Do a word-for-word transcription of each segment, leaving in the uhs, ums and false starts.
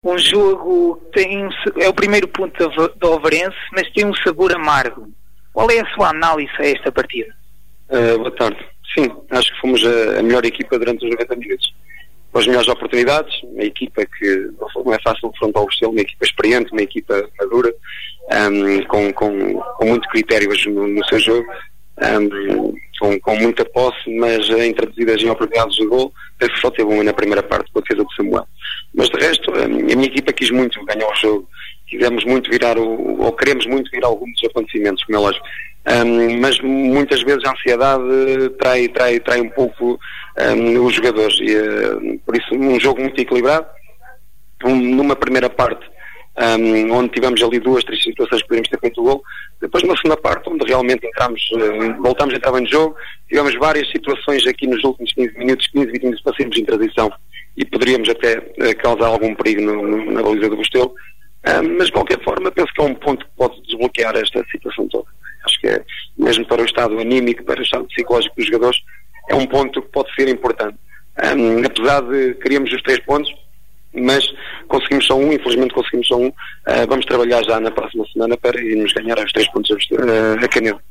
Um jogo que tem um, é o primeiro ponto do Ovarense, mas tem um sabor amargo. Qual é a sua análise a esta partida? Uh, boa tarde. Sim, acho que fomos a, a melhor equipa durante os noventa minutos. Com as melhores oportunidades, uma equipa que não é fácil confrontar o Restelo, uma equipa experiente, uma equipa madura, um, com, com, com muito critério no, no seu jogo, um, com, com muita posse, mas introduzidas em oportunidades de gol. Só teve uma na primeira parte com a defesa do Samuel. Mas de resto, a minha, a minha equipa quis muito ganhar o jogo, quisemos muito virar o, ou queremos muito virar alguns dos acontecimentos, como é lógico. Um, mas muitas vezes a ansiedade trai, trai, trai um pouco um, os jogadores e uh, por isso um jogo muito equilibrado, um, numa primeira parte um, onde tivemos ali duas, três situações que poderíamos ter feito o gol, depois numa segunda parte onde realmente entramos, uh, voltamos a entrar bem no jogo, tivemos várias situações aqui nos últimos quinze minutos, quinze, vinte minutos passamos em transição e poderíamos até uh, causar algum perigo no, no, na baliza do Restelo, um, mas de qualquer forma penso que é um ponto que pode desbloquear esta situação toda. Acho que é, mesmo para o estado anímico, para o estado psicológico dos jogadores, é um ponto que pode ser importante. Um, apesar de queríamos os três pontos, mas conseguimos só um, infelizmente conseguimos só um. Uh, vamos trabalhar já na próxima semana para irmos ganhar os três pontos uh, a Canela.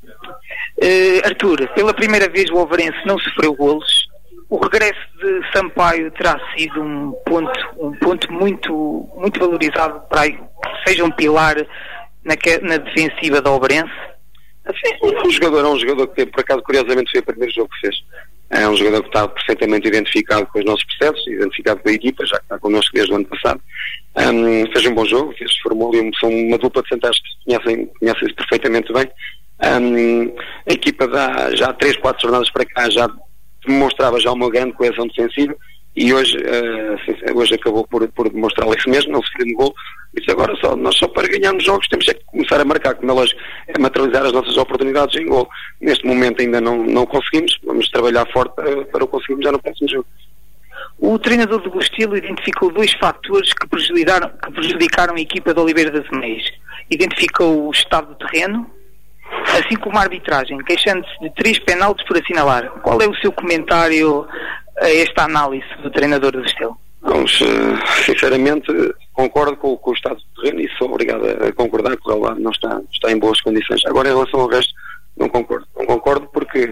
Uh, Arthur, pela primeira vez o Ovarense não sofreu golos. O regresso de Sampaio terá sido um ponto, um ponto muito, muito valorizado para que seja um pilar na, na defensiva da Ovarense. Um jogador, é um jogador que, por acaso, curiosamente foi o primeiro jogo que fez. É um jogador que está perfeitamente identificado com os nossos processos, identificado com a equipa, já que está connosco desde o ano passado. Um, fez um bom jogo, fez, formou ali são uma dupla de centrais que conhecem, conhecem-se perfeitamente bem. Um, a equipa dá, já há três, quatro jornadas para cá já demonstrava já uma grande coesão defensiva e hoje, uh, hoje acabou por, por demonstrar isso mesmo, não sofreu no gol. Isso agora só, nós só para ganharmos jogos temos é que começar a marcar, como é lógico, é materializar as nossas oportunidades em gol. Neste momento ainda não, não conseguimos, vamos trabalhar forte para, para o conseguirmos já no próximo jogo. O treinador do Restelo identificou dois fatores que prejudicaram, que prejudicaram a equipa de Oliveira das Meias. Identificou o estado do terreno, assim como a arbitragem, queixando-se de três penaltis por assinalar. Qual é o seu comentário a esta análise do treinador do Restelo? Vamos, sinceramente, concordo com, com o estado do terreno e sou obrigado a concordar que o lado não está, está em boas condições. Agora, em relação ao resto, não concordo. Não concordo porque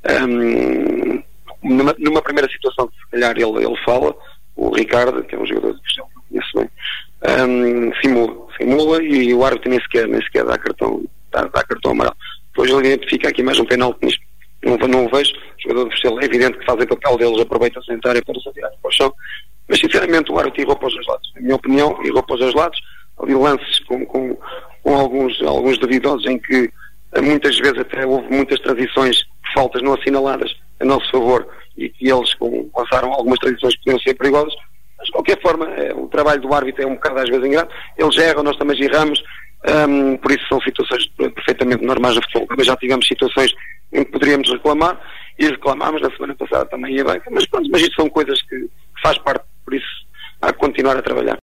um, numa, numa primeira situação que se calhar ele, ele fala, o Ricardo, que é um jogador do Restelo, conheço bem, um, simula, simula e o árbitro nem sequer, nem sequer dá cartão, dá, dá cartão amarelo. Depois ele identifica aqui mais um penalti nisto. Não, não o vejo. O jogador do Restelo é evidente que fazem papel deles, aproveita a sentar para se atirar para o chão. Mas sinceramente o árbitro errou para os dois lados. Na minha opinião, errou para os dois lados. Ali lances com, com, com alguns, alguns duvidosos em que muitas vezes até houve muitas transições, faltas não assinaladas a nosso favor e que eles com, passaram algumas transições que podiam ser perigosas. Mas de qualquer forma, é, o trabalho do árbitro é um bocado às vezes ingrato. Eles erram, nós também erramos. Um, por isso são situações perfeitamente normais no futebol. Mas já tivemos situações em que poderíamos reclamar e reclamámos na semana passada também ia bem. Mas pronto, mas isso são coisas que faz parte, por isso há que continuar a trabalhar.